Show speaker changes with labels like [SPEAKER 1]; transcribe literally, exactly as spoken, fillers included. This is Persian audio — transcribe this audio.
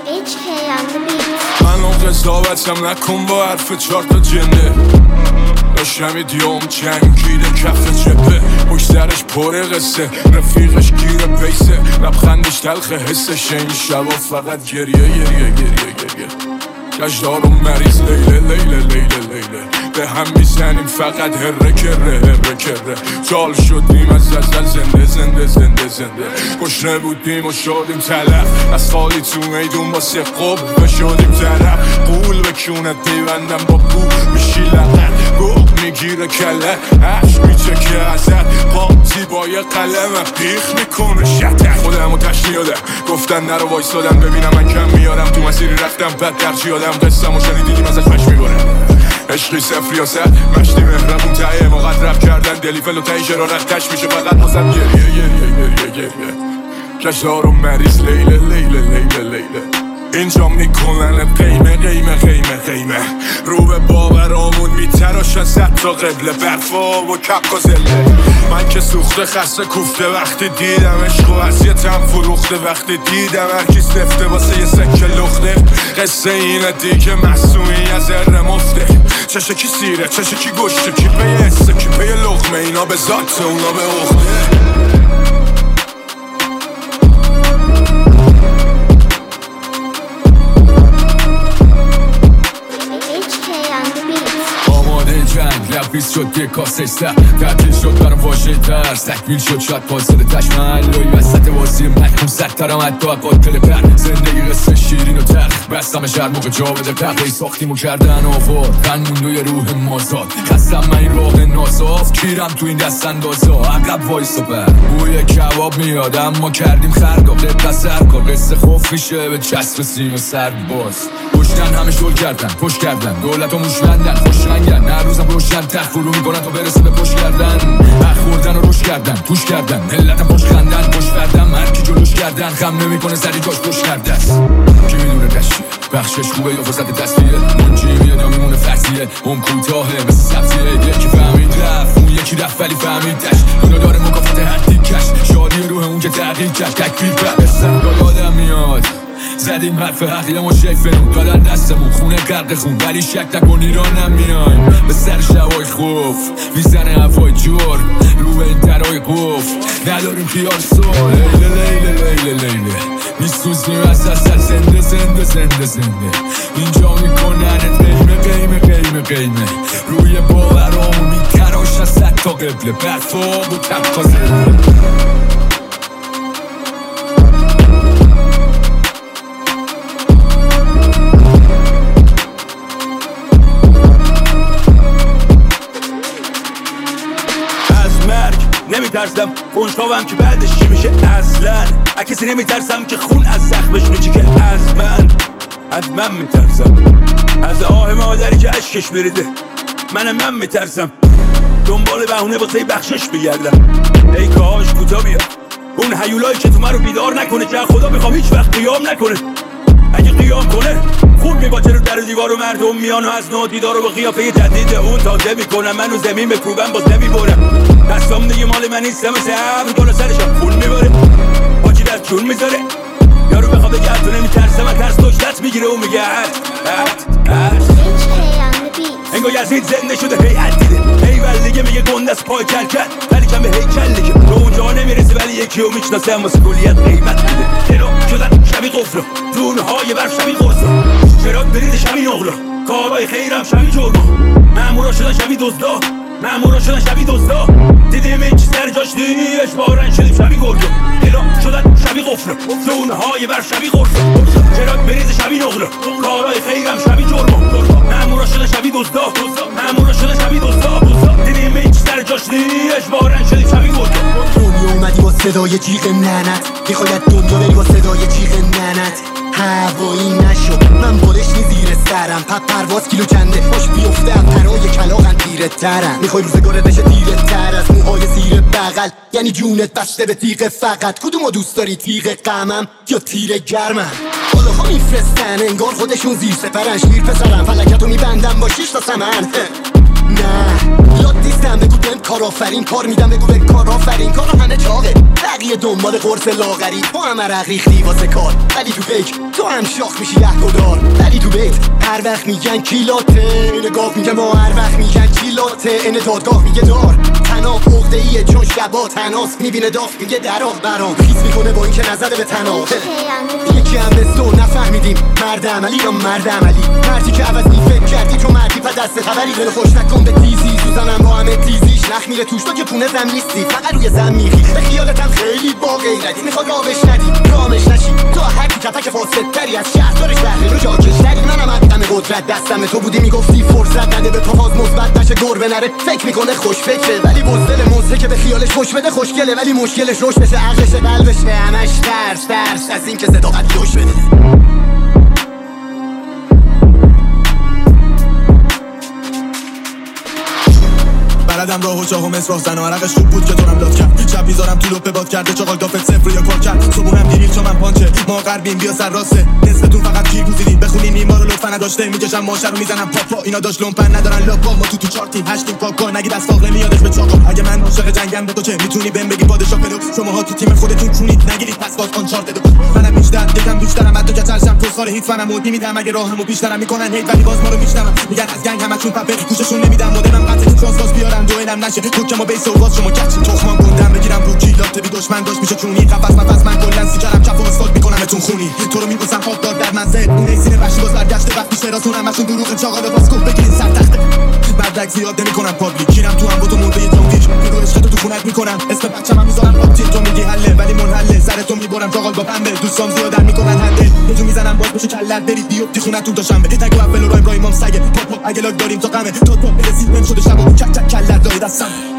[SPEAKER 1] منو قضاوتم نکن با حرف چهار تا جنده داشتم دیوم جنگیده کف جبه پشت سرش پر قصه رفیقش گیره بیسه لبخندش تلخ حسشه این شبا فقط گریه گریه گریه گریه کشدار و مریض لیله لیله لیله لیله به هم میزنیم فقط هره کره هره کره جال شدیم از ازل زنده زنده زنده زنده گشنه بودیم و شدیم تلف از خالی تو میدون با سقب و شدیم طرف قول به کونت دیوندم با بو میشی لغت گوه میگیره کله عشق میچکه ازت قاطی با یه قلم بیخ میکنه شتک خودمو تشنیاده گفتن نرو وایستادم ببینم من کم میارم تو مسیری رفتم بد درچی آدم قصم و شنیدیم ازش پش میبارم عشقی صفر یا صد مشتی مهربون تایه ما قد رفت کردن دلی فل و تایی شرارت تش میشه فقط مازم گریه گریه گریه گریه کشدار و مریض لیله لیله لیله لیله اینجا میکنن قیمه قیمه قیمه قیمه رو به باورامون میتراشن صد تا قبله برفا و کپ و زله من که سوخته خسته کوفته وقتی دیدم عشق و وضعیتم فروخته وقتی دیدم هرکی سفته واسه یه سکه لخته قصه اینه دیگه محسومی از اره مفته چشه کی سیره چشه کی گشته کی پی حسه کی پی لقمه اینا به ذات اونا به عقده
[SPEAKER 2] لبیز شد که کاسش سر تعطیل شد برام واژه ترس تکمیل شد شاید پاسل تشملوی وسط واسه محکوم سخترم حتی قاتل پر زندگی قصه شیرین و تخ بستم شهر موقع جا بده تقیی ساختیم و کردن آوار تن موندو یه روح مازاد خستم من این راه نازاف کیرم تو این دست اندازا عقب وایس و بر بوی کباب میاد اما کردیم خرگاه قبل سرکار قصه خوف میشه به چسب سیم سر باز پشتن همه شل کردن پشت کردن دولت و موشمندن خوش رنگن نه روزم روشن تخ فرو میکنن تا برسه به پشت کردن اخ خوردن و روش کردن توش کردن ملتم پشت خندن پشت کردن مرکی جلوش کردن خم نمیکنه سری جاش پشت کرده است کی میدونه دشیه بخشش خوبه یا فرصت تصفیه منجی میاد یا میمونه فرسیه هم کوتاهه مثل سبزیه یکی فهمید رفت اون یکی رفت ولی فهمیدش اونو داره مکافات هر دیکش شادی روح اون که تغییر کرد تکبیر بر اسم یادم میاد زدیم حرف حقیه ما شیفنون دادن دستمون خونه غرق خون ولی شک نکن ایرانم میایم به سر شوای خوف میزنه هوای جور رو به این درای قفل نداریم خیال سال لیله لیله لیله لیله میسوزیم از اصل زنده زنده زنده زنده اینجا میکننت قیمه قیمه قیمه قیمه روی باورامون میتراشن صد تا قبله برفا و کپ زنده
[SPEAKER 3] نمیترسم کنجکاوم که بعدش چی میشه اصلا از کسی نمیترسم که خون از زخمش میچکه از من از من میترسم از آه مادری که اشکش میریزه من من میترسم دنبال بهونه واسه بخشش بگردم ای کاش کوتا بیاد اون هیولایی که تو من رو بیدار نکنه که خدا میخوام هیچ وقت قیام نکنه اگه قیام کنه خون میباچه رو در دیوار و مردم میان و از نو دیدار رو به قیافه جدید اون تازه میکنم منو زمین بکوبم باز نمیبرم دستام دیگه مال من نیستم مثل ابر بالا سرشم خون میباره پاچی در چون میذاره یارو بخواه بگه تو نمیترسم و ترس دشتت میگیره و میگه هت هت هت انگاه یزید زنده شده هیئت دیده هیول دیگه میگه گنده از پای کل کل ولی کم به هیکل دیگه به اونجا نمیرسه ولی یکی رو میشناسه اما سکولیت قیمت میده دلو شدن شبی قفلو دونه های برف شبی قصلو شرات برید شبی نغلو کارای خیرم شبی جرمو مامورا شدن شبی دزدا مامورا شدن شبی دزدا دیدیم این چی سر جاش دیش بارن شدیم شبی گرگو دلو شدن شبی قفلو دونه های برف شبی قصلو شرات برید شبی نغلو کارای خیرم شبی جرمو مامورا شدن شبی دزدا مامورا شدن شبی دزدا دیدیم این چی سر جاش دیش بارن شدیم شبی گرگو
[SPEAKER 4] دنیا اومدی با صدای جیغ ننت میخواید دنیا بری با صدای جیغ ننت هوایی نشو من بالش نی زیر سرم پپ پرواز کیلو کنده باش بیفتم پرای کلاغن تیره ترم میخوای روزگارت بشه تیره تر از موهای زیر بغل یعنی جونت بسته به تیغ فقط کدومو دوست داری تیغ غمم یا تیر گرمم حالا ها میفرستن انگار خودشون زیر سپرن شیر پسرم فلکتو میبندم با شیش تا سمن نه لات نیستم بگو بهم کار آفرین کار میدم بگو بهم کار آفرین کار همه چاقه بقیه دنبال قرص لاغری تو هم عرق ریختی واسه کار ولی تو پیک تو هم شاخ میشی یهودار ولی تو بیت هر وقت میگن کیلاته این گاف میگه ما هر وقت میگن کیلاته این دادگاه میگه دار تناب عقده ایه چون شبا تناس میبینه داف میگه دراب برام خیس میکنه با اینکه نزده به تناب یکی هم بستو نفهمیدیم مرد عملی یا مرد عملی مردی که عوض میفکر کردی تو مردی پا دست خبری دل خوش نکن به تیزی سوزنم با همه تیزیش نخ میره توش تو که پونه زم نیستی فقط روی زم میخی به خیالتم خیلی با غیرتی میخواد راوش ندی رامش نشی تو هرکی کتک فاسدتری از شهر دارش بهره رو جاکشتری منم عدم قدرت دستم تو بودی میگفتی فرصت نده به تو فاز مثبت نشه گربه نره فکر میکنه خوش فکره ولی بزدل موزه که به خیالش خوش بده خوشگله ولی مشکلش روش بشه عقلش قلبش به همش ترس ترس از این که صداقت جوش بده
[SPEAKER 5] بلدم راه و چاه و مصراح زن و عرقش خوب بود که دورم داد کرد شب بیزارم تو لپه باد کرده چاقال دافت صفر یا کار کرد صبونم دیریل چون من پانچه ما غربیم بیا سر راسته نصفتون فقط گیر گوزیدید بخونین نیما رو لطفا نداشته میکشم ماشه رو میزنم پاپا اینا داشت لومپن ندارن لاپا ما تو تو چارتیم هشتیم پاکا نگید از فاقه میادش به چاقا اگه من عاشق جنگم به تو چه میتونی بهم بگی پادشاه پلو شماها تو تیم خودتون چونید نگیرید پس باز آن چارت دو منم بیشتر یکم دوسترم حتی که چرشم پسخار هیچ فنم مود میدم اگه راهمو بیشترم میکنن هیت ولی باز ما رو میشنم میگن از گنگ همشون پپه گوششون نمیدم مدلم قطعه ترانسفاز بیارم دوئلم نشه کوکمو بیس و باز شما کچین تخمام گندم بگیرم رو کیلات بی دشمن داشت میشه چونی قفس مفس من کلا سیجرم کف و اسفالت میکنمتون خونی تو رو میبوسم خاک دار در منزل اون ایسین وحشی باز برگشته وقتی شعراتون همشون دروغ چاقال باسکوپ بگیرین سر تخته مدرک زیاد نمیکنم پابلیک کیرم تو هم با تو مرده جانگیش که عشق تو خونت میکنم اسم بچه‌م میذارم آپتین تو میگی حله ولی منحله سرتون میبرم چاقال با پنبه دوستام زیادن میکنن هنده یه جو میزنم باز بشه کلت برید بیوتی خونتون تا شنبه تگو اول و ابراهیمم سگه پاپ پاپ اگه لاگ داریم تا قمه تو تو برسید نمیشد شبو چک چک کلت دای دستم